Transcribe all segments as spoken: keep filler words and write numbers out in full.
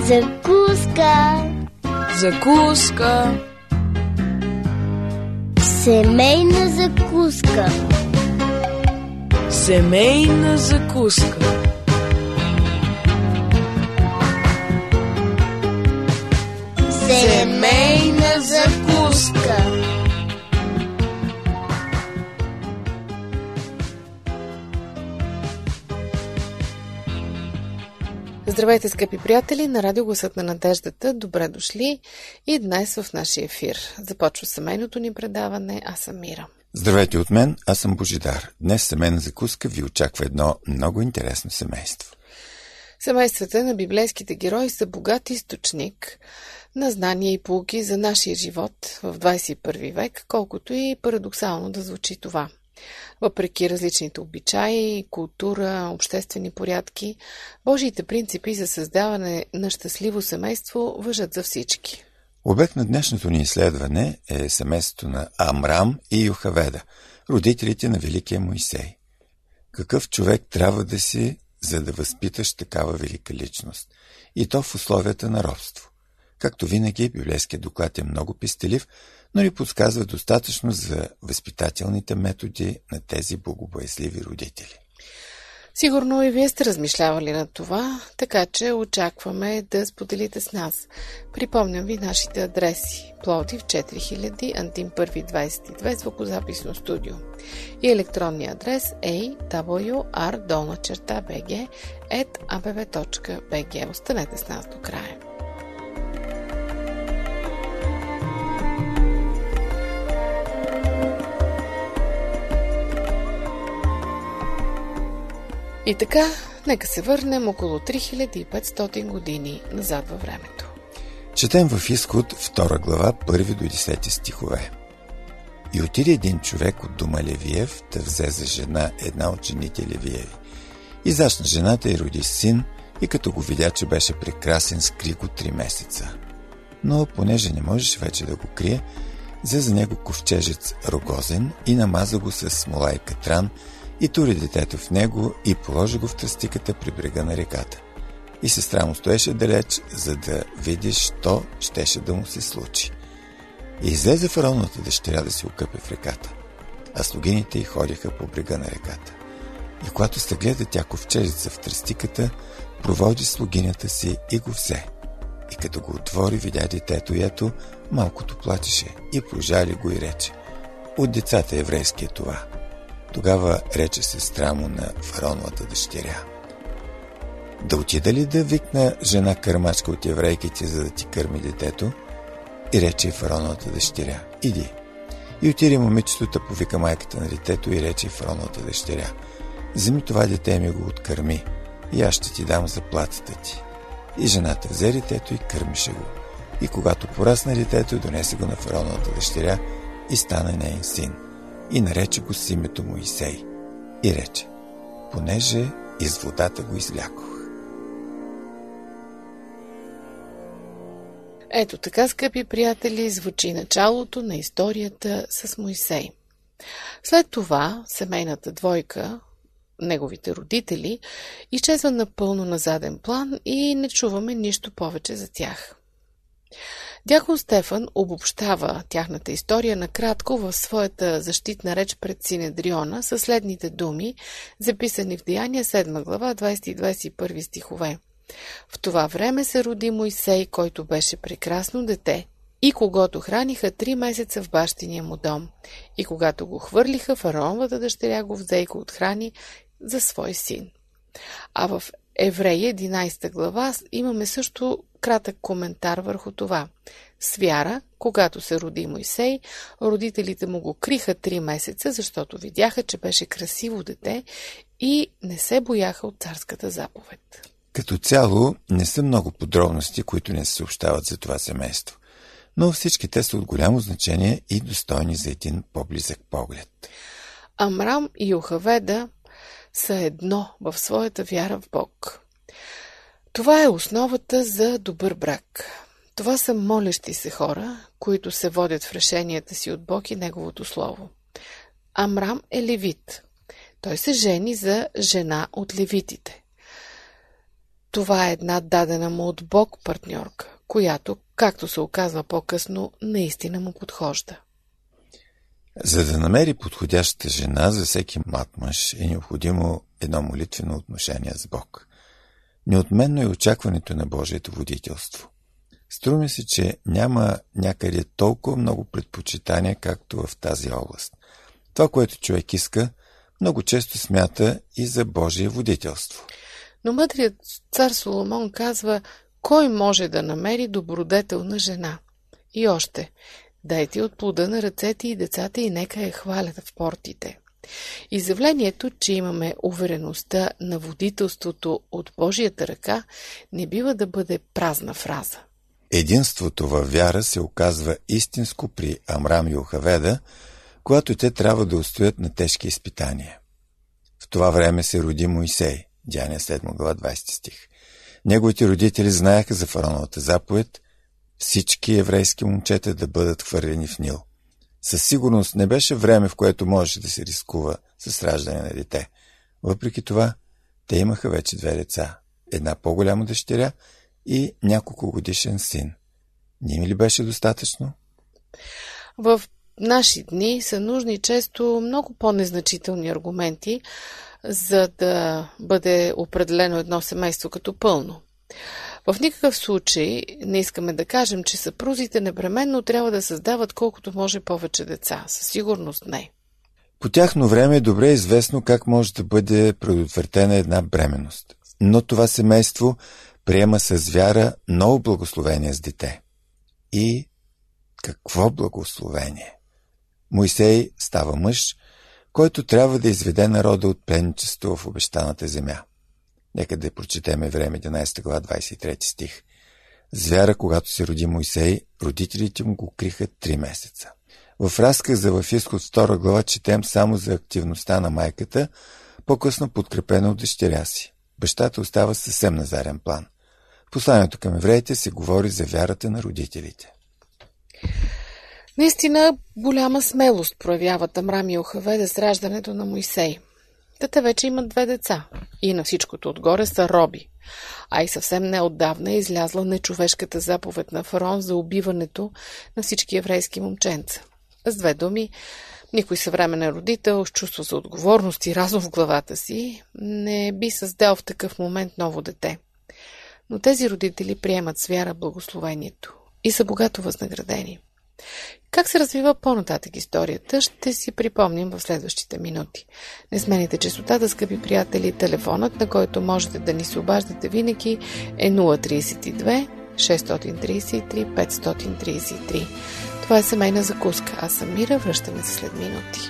Закуска. Закуска. Семейна закуска. Семейна закуска. Семейна закуска. Здравейте, скъпи приятели, на Радио Гласът на надеждата. Добре дошли и днес в нашия ефир. Започва семейното ни предаване. Аз съм Мира. Здравейте от мен, аз съм Божидар. Днес семейна закуска ви очаква едно много интересно семейство. Семействата на библейските герои са богат източник на знания и поуки за нашия живот в двадесет и първи век, колкото и парадоксално да звучи това. Въпреки различните обичаи, култура, обществени порядки, Божиите принципи за създаване на щастливо семейство важат за всички. Обект на днешното ни изследване е семейството на Амрам и Йохаведа, родителите на великия Моисей. Какъв човек трябва да си, за да възпиташ такава велика личност? И то в условията на робство. Както винаги, библейският доклад е много пестелив, но ни подсказва достатъчно за възпитателните методи на тези богобоязливи родители. Сигурно и вие сте размишлявали на това, така че очакваме да споделите с нас. Припомням ви нашите адреси: Пловдив четири хиляди, Антим първи двадесет и две, звукозаписно студио, и електронния адрес ей дабъл ю ар долна черта би джи ет а бе ве точка би джи. Останете с нас до края. И така, нека се върнем около три хиляди и петстотин години назад във времето. Четем в Изход втора глава, първи до десети стихове. И отиде един човек от дома Левиев, да взе за жена една от жените Левиеви. И зачна жената и роди син, и като го видя, че беше прекрасен, скри го три месеца. Но понеже не можеше вече да го крие, взе за него ковчежец рогозен и намаза го с смола и катран, и тури детето в него и положи го в тръстиката при брега на реката. И сестра му стоеше далеч, за да види, що щеше да му се случи. И излезе фараоновата дъщеря да се окъпе в реката, а слугините й ходиха по брега на реката. И когато се гледа тя ковчежица в тръстиката, проводи слугинята си и го взе. И като го отвори, видя детето и ето, малкото плачеше, и пожали го и рече: от децата еврейски е това. Тогава рече сестра му на фараоновата дъщеря: да отида ли да викна жена кърмачка от еврейките, за да ти кърми детето? И рече и фараоновата дъщеря: иди. И отиде момичетото, повика майката на детето и рече и фараоновата дъщеря: вземи това дете и ми го откърми, и аз ще ти дам заплатата ти. И жената взе детето и кърмише го. И когато порасна детето, донесе го на фараоновата дъщеря и стана неин син. И нарече го с името Моисей. И рече: понеже из водата го извлякох. Ето така, скъпи приятели, звучи началото на историята с Моисей. След това семейната двойка, неговите родители, изчезва напълно на заден план и не чуваме нищо повече за тях. Дякон Стефан обобщава тяхната история накратко в своята защитна реч пред Синедриона със следните думи, записани в Деяния седма глава, двадесети и двадесет и първи стихове. В това време се роди Моисей, който беше прекрасно дете, и когото храниха три месеца в бащиния му дом. И когато го хвърлиха, фараоновата дъщеря го взе и го отхрани за свой син. А в Евреи единадесета глава имаме също кратък коментар върху това. С вяра, когато се роди Моисей, родителите му го криха три месеца, защото видяха, че беше красиво дете и не се бояха от царската заповед. Като цяло не са много подробности, които не се съобщават за това семейство, но всички те са от голямо значение и достойни за един по-близък поглед. Амрам и Йохаведа са едно в своята вяра в Бог. Това е основата за добър брак. Това са молещи се хора, които се водят в решенията си от Бог и Неговото Слово. Амрам е левит. Той се жени за жена от левитите. Това е една дадена му от Бог партньорка, която, както се оказва по-късно, наистина му подхожда. За да намери подходящата жена за всеки млад мъж е необходимо едно молитвено отношение с Бог. Неотменно е очакването на Божието водителство. Струва се, че няма някъде толкова много предпочитания, както в тази област. Това, което човек иска, много често смята и за Божие водителство. Но мъдрият цар Соломон казва, кой може да намери добродетелна жена? И още, дайте от плода на ръцете и децата и нека я хвалят в портите. Изявлението, че имаме увереността на водителството от Божията ръка, не бива да бъде празна фраза. Единството във вяра се оказва истинско при Амрам и Йохаведа, когато те трябва да устоят на тежки изпитания. В това време се роди Моисей, Деяния седма глава двадесети стих. Неговите родители знаеха за фараоновата заповед всички еврейски момчета да бъдат хвърлени в Нил. Със сигурност не беше време, в което можеше да се рискува с раждане на дете. Въпреки това, те имаха вече две деца, една по-голяма дъщеря и няколко годишен син. Не ми ли беше достатъчно? В наши дни са нужни често много по-незначителни аргументи, за да бъде определено едно семейство като пълно. В никакъв случай не искаме да кажем, че съпрузите непременно трябва да създават колкото може повече деца. Със сигурност не. По тяхно време е добре известно как може да бъде предотвратена една бременност. Но това семейство приема с вяра ново благословение с дете. И какво благословение! Моисей става мъж, който трябва да изведе народа от пленничество в обещаната земя. Нека да прочетем Евреям единадесета глава двадесет и трети стих. С вяра, когато се роди Моисей, родителите му го криха три месеца. В разказа в Изход втора глава четем само за активността на майката, по-късно подкрепена от дъщеря си. Бащата остава съвсем на заден план. В посланието към евреите се говори за вярата на родителите. Наистина голяма смелост проявяват Амрам и Йохаведа с раждането на Моисей. Те вече имат две деца и на всичкото отгоре са роби. А и съвсем неотдавна е излязла нечовешката заповед на фараон за убиването на всички еврейски момченца. С две думи, никой съвременен родител с чувство за отговорност и разум в главата си не би създал в такъв момент ново дете. Но тези родители приемат с вяра благословението и са богато възнаградени. Как се развива по-нататък историята, ще си припомним в следващите минути. Не смените честотата, скъпи приятели. Телефонът, на който можете да ни се обаждате винаги, е нула тридесет и две шестстотин тридесет и три петстотин тридесет и три. Това е семейна закуска. Аз съм Мира, връщаме се след минути.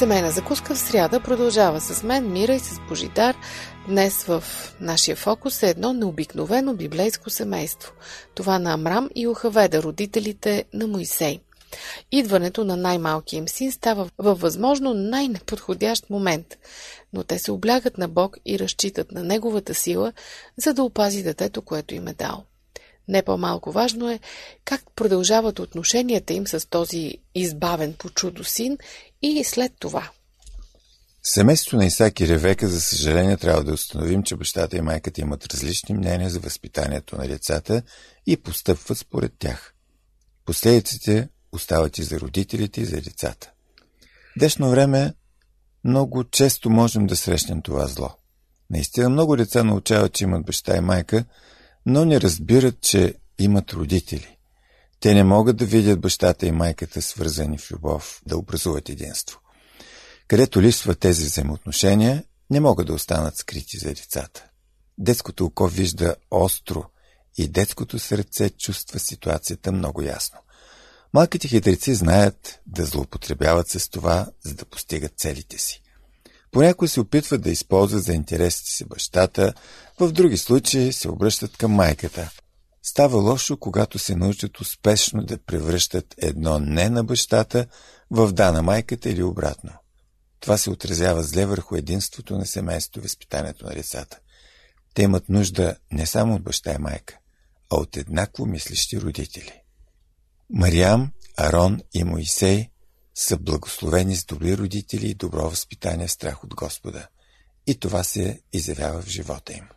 Семейна закуска в сряда продължава с мен, Мира, и с Божидар. Днес в нашия фокус е едно необикновено библейско семейство. Това на Амрам и Йохаведа, родителите на Мойсей. Идването на най-малкия им син става във възможно най-неподходящ момент, но те се облягат на Бог и разчитат на Неговата сила, за да опази детето, което им е дал. Не по-малко важно е как продължават отношенията им с този избавен по чудо син и след това. Семейството на Исак и Ревека, за съжаление, трябва да установим, че бащата и майката имат различни мнения за възпитанието на децата и постъпват според тях. Последиците остават и за родителите, и за децата. В днешно време много често можем да срещнем това зло. Наистина много деца научават, че имат баща и майка, но не разбират, че имат родители. Те не могат да видят бащата и майката свързани в любов, да образуват единство. Където липсват тези взаимоотношения, не могат да останат скрити за децата. Детското око вижда остро и детското сърце чувства ситуацията много ясно. Малките хитреци знаят да злоупотребяват с това, за да постигат целите си. Понякога се опитват да използват за интересите си бащата, в други случаи се обръщат към майката. Става лошо, когато се научат успешно да превръщат едно не на бащата в да на майката или обратно. Това се отразява зле върху единството на семейството и възпитанието на децата. Те имат нужда не само от баща и майка, а от еднакво мислещи родители. Мариам, Арон и Моисей са благословени с добри родители и добро възпитание, страх от Господа. И това се изявява в живота им.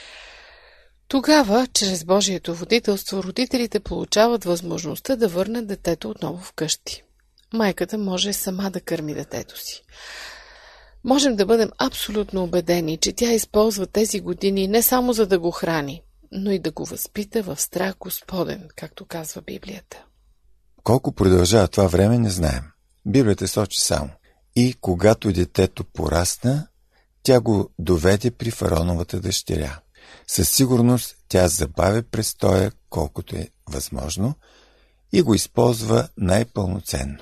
Тогава, чрез Божието водителство, родителите получават възможността да върнат детето отново вкъщи. Майката може сама да кърми детето си. Можем да бъдем абсолютно убедени, че тя използва тези години не само за да го храни, но и да го възпита в страх Господен, както казва Библията. Колко продължава това време, не знаем. Библията сочи само. И когато детето порасна, тя го доведе при фараоновата дъщеря. Със сигурност тя забавя престоя колкото е възможно и го използва най-пълноценно.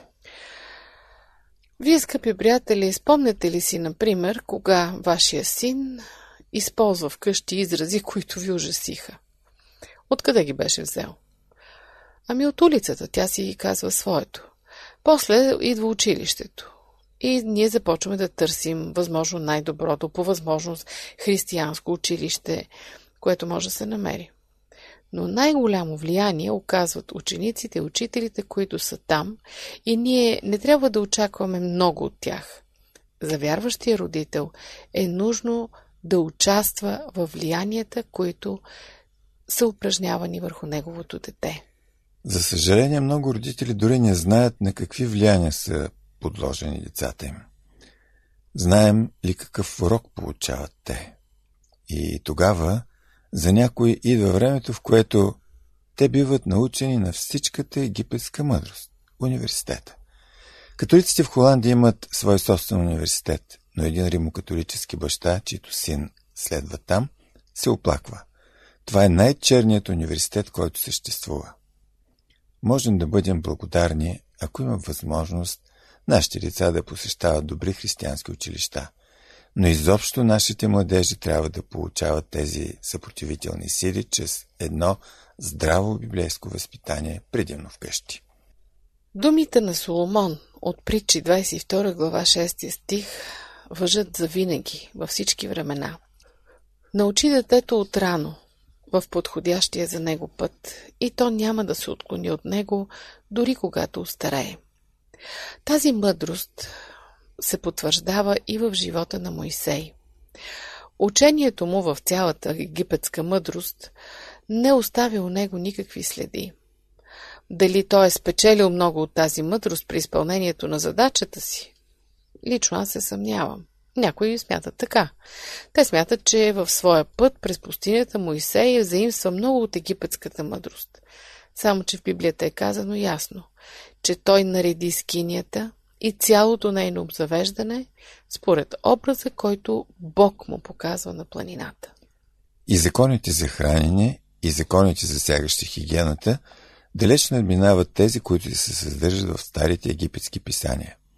Вие, скъпи приятели, спомняте ли си, например, кога вашия син използва вкъщи изрази, които ви ужасиха? Откъде ги беше взел? Ами от улицата, тя си казва своето. После идва училището. И ние започваме да търсим възможно най-доброто, по възможност християнско училище, което може да се намери. Но най-голямо влияние оказват учениците и учителите, които са там, и ние не трябва да очакваме много от тях. За вярващия родител е нужно да участва в влиянията, които са упражнявани върху неговото дете. За съжаление, много родители дори не знаят на какви влияния са подложени децата им. Знаем ли какъв урок получават те? И тогава за някои идва времето, в което те биват научени на всичката египетска мъдрост – университета. Католиците в Холандия имат свой собствен университет, но един римокатолически баща, чийто син следва там, се оплаква. Това е най-черният университет, който съществува. Можем да бъдем благодарни, ако има възможност нашите деца да посещават добри християнски училища. Но изобщо нашите младежи трябва да получават тези съпротивителни сили чрез едно здраво библейско възпитание, предимно вкъщи. Думите на Соломон от Притчи двадесет и втора глава шести стих важат за винаги, във всички времена. Научи детето отрано в подходящия за него път и то няма да се отклони от него, дори когато остарее. Тази мъдрост се потвърждава и в живота на Мойсей. Учението му в цялата египетска мъдрост не оставя у него никакви следи. Дали той е спечелил много от тази мъдрост при изпълнението на задачата си? Лично аз се съмнявам. Някои смятат така. Те смятат, че в своя път през пустинята Мойсей заимства много от египетската мъдрост. Само че в Библията е казано ясно, че той нареди скинията и цялото нейно обзавеждане според образа, който Бог му показва на планината. И законите за хранене, и законите засягащи хигиената далеч надминават тези, които се съдържат в старите египетски писания.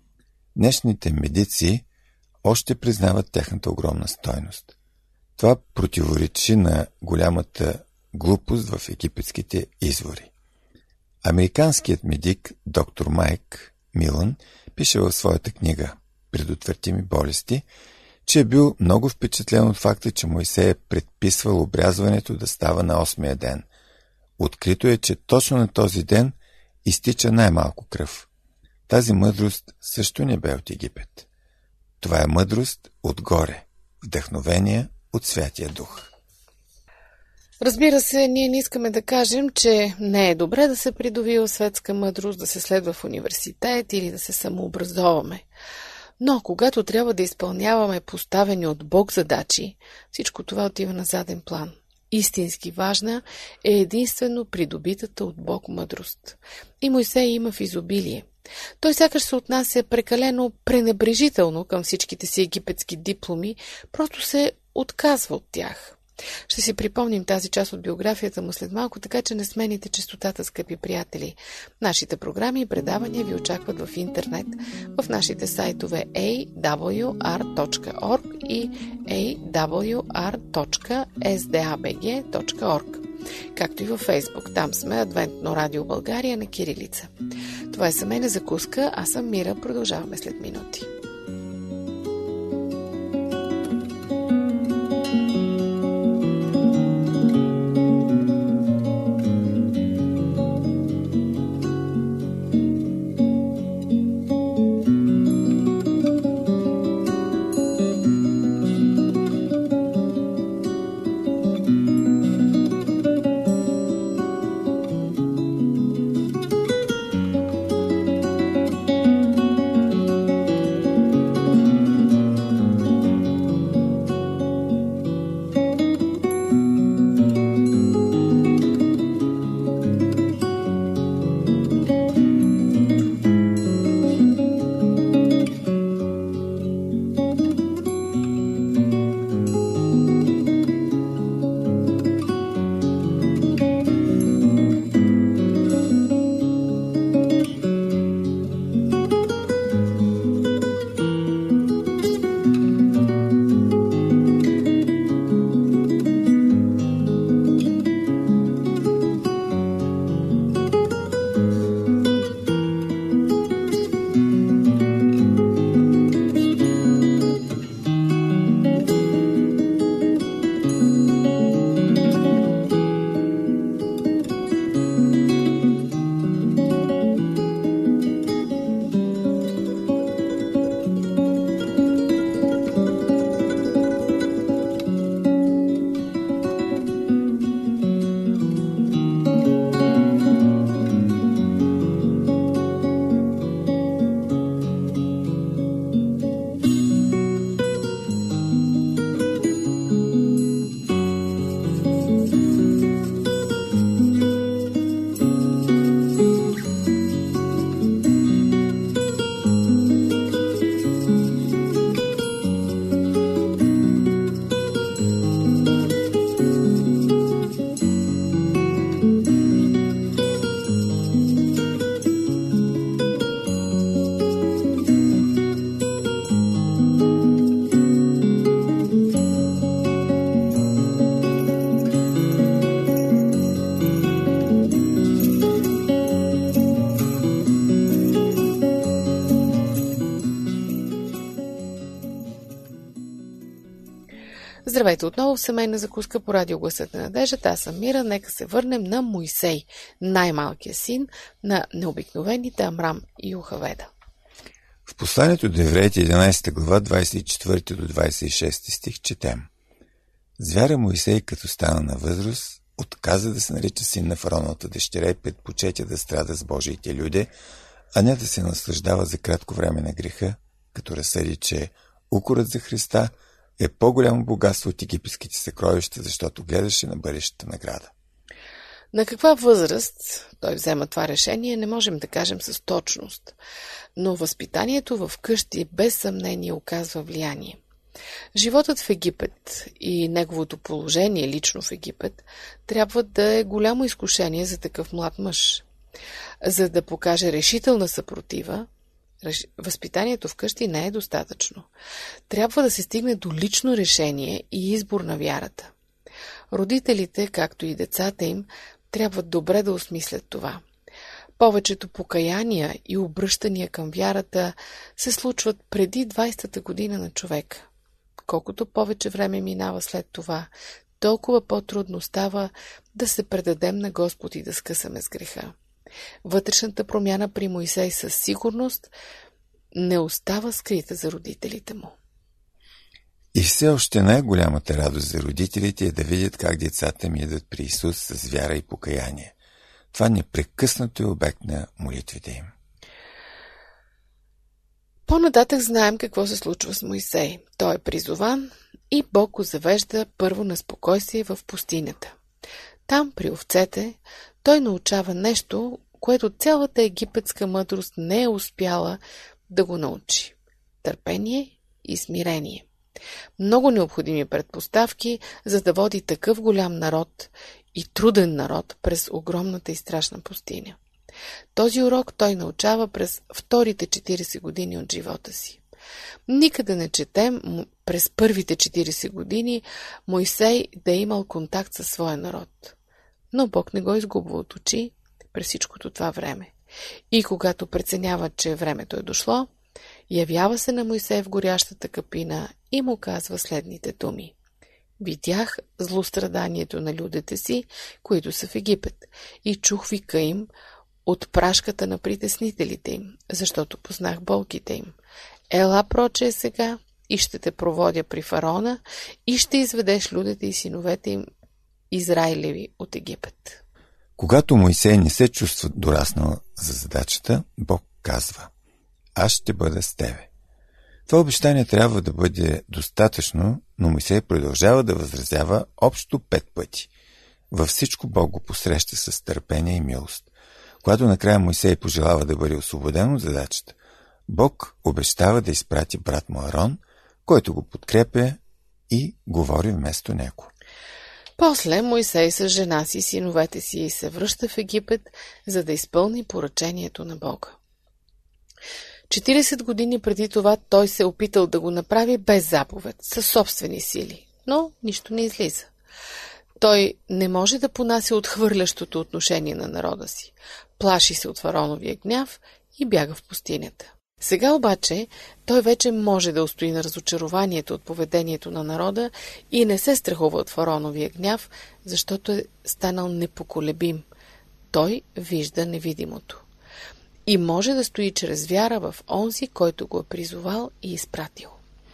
днешните медици още признават тяхната огромна стойност. Това противоречи на голямата глупост в египетските извори. Американският медик доктор Майк Милън пише в своята книга «Предотвратими болести», че е бил много впечатлен от факта, че Мойсей е предписвал обрязването да става на осмия ден. Открито е, че точно на този ден изтича най-малко кръв. Тази мъдрост също не бе от Египет. Това е мъдрост отгоре, вдъхновение от Святия Дух. Разбира се, ние не искаме да кажем, че не е добре да се придобива светска мъдрост, да се следва в университет или да се самообразоваме. Но когато трябва да изпълняваме поставени от Бог задачи, всичко това отива на заден план. Истински важна е единствено придобитата от Бог мъдрост. И Мойсей има в изобилие. Той сякаш се отнася прекалено пренебрежително към всичките си египетски дипломи, просто се отказва от тях. Ще си припомним тази част от биографията му след малко, така че не смените честотата, скъпи приятели. Нашите програми и предавания ви очакват в интернет, в нашите сайтове ей дабъл ю ар точка орг и ей дабъл ю ар точка ес ди ей би джи точка орг, както и във Фейсбук. Там сме Адвентно радио България на кирилица. Това е семейна закуска, аз съм Мира. Продължаваме след минути. Здравейте отново в семейна закуска по радио Гласът на надеждата. Аз съм Мира. Нека се върнем на Мойсей, най-малкият син на необикновените Амрам и Йохаведа. В посланието до евреите единадесета глава, двадесет и четвърти до двадесет и шести стих четем: Звяра Мойсей, като стана на възраст, отказа да се нарича син на фараоновата дъщеря и предпочетя да страда с Божиите люде, а не да се наслаждава за кратко време на греха, като разсъди, че укорът за Христа е по-голямо богатство от египетските съкровища, защото гледаше на бъдещата награда. На каква възраст той взема това решение, не можем да кажем с точност, но възпитанието в къщи без съмнение оказва влияние. Животът в Египет и неговото положение лично в Египет трябва да е голямо изкушение за такъв млад мъж. За да покаже решителна съпротива, Възпитанието вкъщи не е достатъчно. Трябва да се стигне до лично решение и избор на вярата. Родителите, както и децата им, трябва добре да осмислят това. Повечето покаяния и обръщания към вярата се случват преди двайсетата година на човека. Колкото повече време минава след това, толкова по-трудно става да се предадем на Господ и да скъсаме с греха. Вътрешната промяна при Мойсей със сигурност не остава скрита за родителите му. И все още най-голямата радост за родителите е да видят как децата ми идват при Исус с вяра и покаяние. Това непрекъснато е обект на молитвите им. По-нататък знаем какво се случва с Мойсей. Той е призован и Бог го завежда първо на спокойствие в пустинята. Там, при овцете, той научава нещо, което цялата египетска мъдрост не е успяла да го научи. Търпение и смирение. Много необходими предпоставки, за да води такъв голям народ и труден народ през огромната и страшна пустиня. Този урок той научава през вторите четирийсет години от живота си. Никъде не четем през първите четирийсет години Мойсей да е имал контакт със своя народ. Но Бог не го изгубва от очи през всичкото това време. И когато преценява, че времето е дошло, явява се на Мойсей в горящата капина и му казва следните думи. Видях злостраданието на людите си, които са в Египет, и чух вика им от прашката на притеснителите им, защото познах болките им. Ела проче сега и ще те проводя при фараона и ще изведеш людите и синовете им Израилеви от Египет. Когато Мойсей не се чувства дораснал за задачата, Бог казва: аз ще бъда с тебе. Това обещание трябва да бъде достатъчно, но Мойсей продължава да възразява общо пет пъти. Във всичко Бог го посреща с търпение и милост. Когато накрая Мойсей пожелава да бъде освободен от задачата, Бог обещава да изпрати брат му Арон, който го подкрепя и говори вместо него. После Мойсей с жена си и синовете си се връща в Египет, за да изпълни поръчението на Бога. четирийсет години преди това той се опитал да го направи без заповед, със собствени сили, но нищо не излиза. Той не може да понася отхвърлящото отношение на народа си. Плаши се от фараоновия гняв и бяга в пустинята. Сега обаче той вече може да устои на разочарованието от поведението на народа и не се страхува от фараоновия гняв, защото е станал непоколебим. Той вижда невидимото. И може да стои чрез вяра в онзи, който го е призовал и изпратил.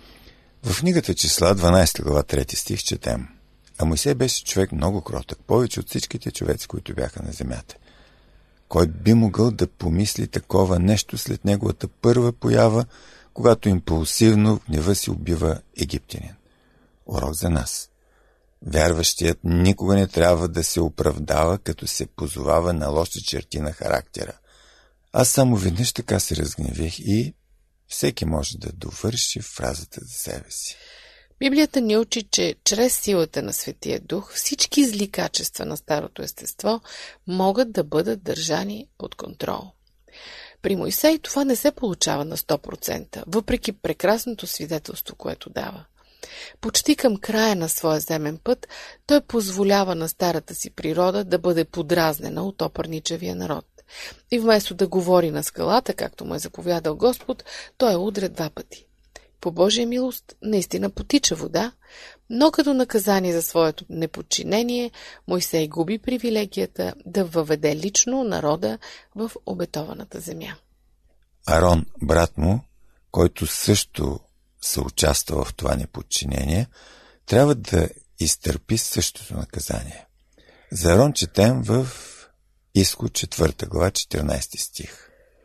В книгата Числа, дванадесета глава, трети стих четем: а Мойсей беше човек много кротък, повече от всичките човеци, които бяха на земята. Кой би могъл да помисли такова нещо след неговата първа поява, когато импулсивно в гнева си убива египтянин? Урок за нас. Вярващият никога не трябва да се оправдава, като се позовава на лоши черти на характера. Аз само веднъж така се разгневих и всеки може да довърши фразата за себе си. Библията ни учи, че чрез силата на Светия Дух всички зли качества на старото естество могат да бъдат държани под контрол. При Мойсей това не се получава на сто процента, въпреки прекрасното свидетелство, което дава. Почти към края на своя земен път, той позволява на старата си природа да бъде подразнена от опърничавия народ. И вместо да говори на скалата, както му е заповядал Господ, той я удря два пъти. По Божия милост наистина потича вода, но като наказание за своето неподчинение, Мойсей губи привилегията да въведе лично народа в обетованата земя. Арон, брат му, който също се участва в това неподчинение, трябва да изтърпи същото наказание. За Арон четем в Изход четвърта глава, четиринадесети стих.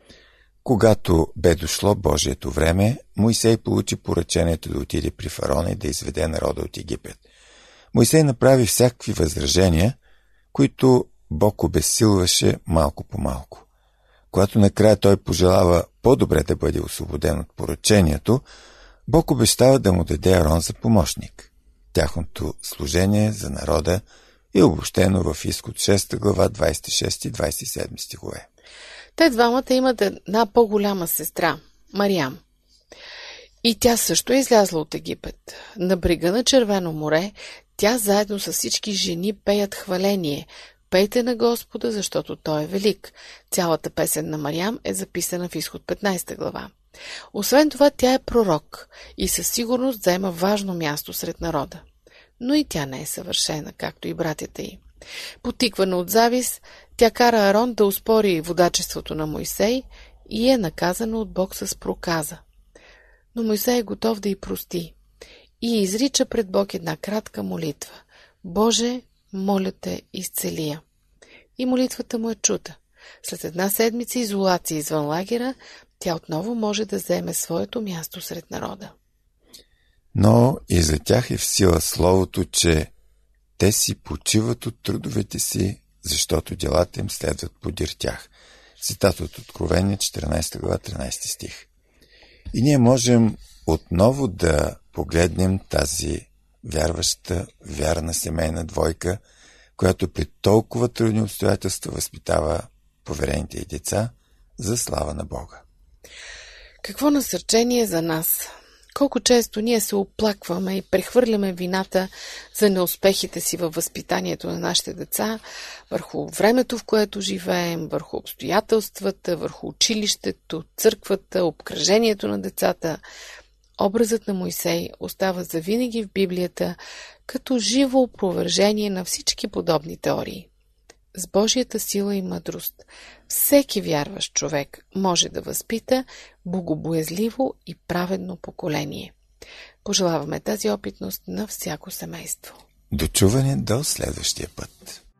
Когато бе дошло Божието време, Мойсей получи поръчението да отиде при фараона и да изведе народа от Египет. Мойсей направи всякакви възражения, които Бог обезсилваше малко по малко. Когато накрая той пожелава по-добре да бъде освободен от поръчението, Бог обещава да му даде Арон за помощник. Тяхното служение за народа е обобщено в Изход шеста глава, двадесет и шести и двадесет и седми стихове. Те двамата имат една по-голяма сестра, Мариам. И тя също е излязла от Египет. На брега на Червено море тя заедно с всички жени пеят хваление. Пейте на Господа, защото Той е велик. Цялата песен на Мариам е записана в Изход петнайсета глава. Освен това, тя е пророк и със сигурност заема важно място сред народа. Но и тя не е съвършена, както и братята й. Потиквана от завист, тя кара Арон да оспори водачеството на Мойсей и е наказана от Бог с проказа. Но Мойсей е готов да й прости и изрича пред Бог една кратка молитва. Боже, моля те, изцели я. И молитвата му е чута. След една седмица изолация извън лагера, тя отново може да заеме своето място сред народа. Но и за тях е в сила словото, че те си почиват от трудовете си, защото делата им следват подир тях. Цитат от Откровение, четиринайсета глава, тринайсети стих. И ние можем отново да погледнем тази вярваща, вярна семейна двойка, която при толкова трудни обстоятелства възпитава поверените й деца за слава на Бога. Какво насърчение за нас! Колко често ние се оплакваме и прехвърляме вината за неуспехите си във възпитанието на нашите деца върху времето, в което живеем, върху обстоятелствата, върху училището, църквата, обкръжението на децата. Образът на Мойсей остава завинаги в Библията като живо опровержение на всички подобни теории. С Божията сила и мъдрост всеки вярващ човек може да възпита богобоязливо и праведно поколение. Пожелаваме тази опитност на всяко семейство. До чуване до следващия път.